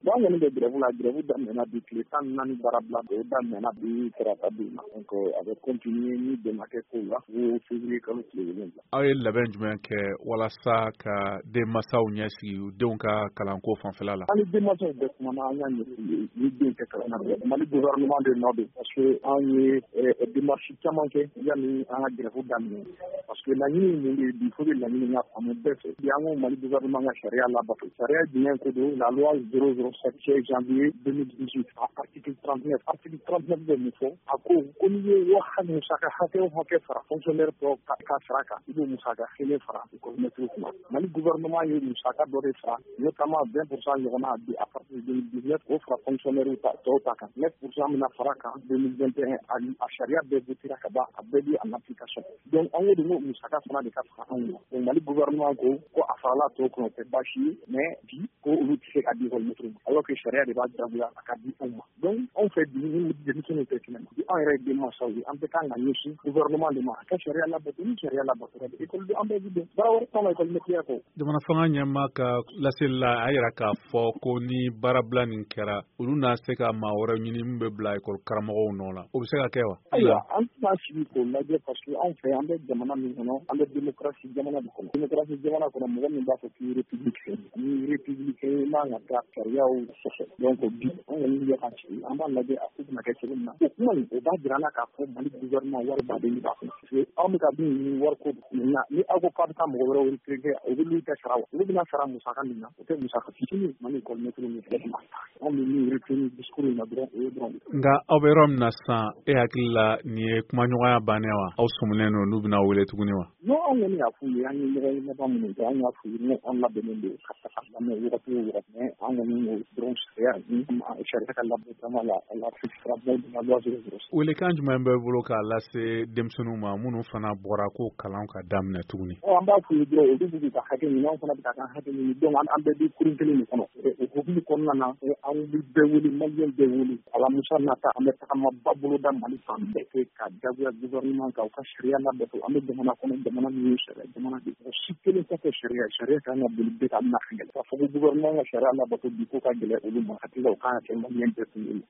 Bon kɔni bɛ grève la grève daminɛna bi tile 14 baarabila o daminɛna bi tarata don na donc a bɛ continuer ni bɛnbakɛ kow la fo février kalo tile 7. Aw ye labɛn jumɛn kɛ walasa ka denmansaw ɲɛsigi u denw ka kalanko fanfɛla la? Ani denmansaw bɛɛ kumana an y'a ɲɛf'u ye ni den tɛ kalan na Mali gouvernement de nɔ don parce que an ye démarche caman kɛ yanni an ka grève daminɛ parce que laɲini mun de bi faut que laɲini ka faamu bɛɛ fɛ bi an ko Mali gouvernement ka sariya labato sariya jumɛn ko don la loi 007 janvier 2018 article 39 bɛ mun fɔ a ko n'i ye musaka hakɛ o hakɛ fara fonctionnaire tɔw ka sara kan i bɛ musaka kelen fara école kuma Mali gouvernement ye musaka dɔ de fara notamment 20% ɲɔgɔnna à partir de 2019 o fara fonctionnaire tɔw ta kan 9% mina fara kan 2021 a sariya bɛɛ votera ka ban a bɛɛ di en application donc an ko de ko musaka fana de ka fara anw na donc Mali gouvernement ko a farala tɔw kɔnɔ o tɛ baasi ye mais bi ko olu tɛ se ka di école ma alors que sariya de b'a jagoya a ka di anw ma donc anw fɛ bi ni denmisɛnninw tɛ kɛnɛ ma bi an yɛrɛ ye denmansaw ye an bɛɛ kan ka ɲɛsin gouvernement de ma a ka sariya labato ni sariya labatora école an bɛɛ bi dɔn baara wɛrɛ t'anw na école maîtrise kɔ. Jamana fanga ɲɛmaa ka laseli la a yɛrɛ k'a fɔ ko ni baarabila nin kɛra olu na se ka maa wɛrɛ ɲini min bɛ bila école karamɔgɔw nɔ la o bɛ se ka kɛ wa? Ayiwa an tɛna sigi k'o lajɛ parce que anw fɛ an bɛ jamana min kɔnɔ an bɛ démocratie jamana de kɔnɔ démocratie jamana kɔnɔ mɔgɔ min b'a fɔ k'i ye républicain ni républicain i man ka taa sariyaw sɔsɔ donc bi an kɔni bɛ ka sigi an b'a lajɛ a ko bɛna kɛ cogo min na o kuma in o b'a jira an na k'a fɔ Mali gouvernement wari baden b'a kɔnɔ parce que anw bɛ ka min ɲini wariko maintenant ni aw ko k'a bɛ taa mɔgɔ wɛrɛw retraité o bɛ olu tɛ sara wa olu bɛna sara musaka min na o tɛ musaka fitinin Mali école maître min filɛ anw bɛ min retenir discours in na dɔrɔn o ye dɔrɔn. Nka aw bɛ yɔrɔ min na sisan e hakili la nin ye kumaɲɔgɔnya bannen wa aw sumunen don n'u bɛna wele tuguni wa? Non an kɔni y'a f'u ye an ye ɲɔgɔn laban minnu kɛ an y'a f'u ye ni an labɛnnen don ka taga lamɛn wagati o wagati mais an kɔni y'o dɔrɔn sariya ka labatama la fixation de la loi 007. Welekan jumɛn bɛ bolo k'a lase denmisɛnninw ma minnu fana bɔra ko kalan ka daminɛ tuguni? An b'a f'u ye dɔrɔn olu b'u ka hakɛ ɲini anw fana bɛ ka kan hakɛ ɲini donc an bɛɛ bɛ kurun kelen de kɔnɔ o hukumu kɔnɔna na an bɛ bɛɛ wele maliyɛn bɛɛ wele alamusa nata an bɛ tagamaba boloda Mali fan bɛɛ fɛ ka jagoya gouvernement kan u ka sariya labato an bɛ jamana kɔnɔ jamana min ye sariya jamana de si kelen tɛ kɛ sariya kan ka boli bɛɛ ka nafɛn k'a fɔ ko gouvernement ka sariya labato bi ko ka gɛlɛn olu ma hakili la o kan ka kɛ maliyɛn bɛɛ kun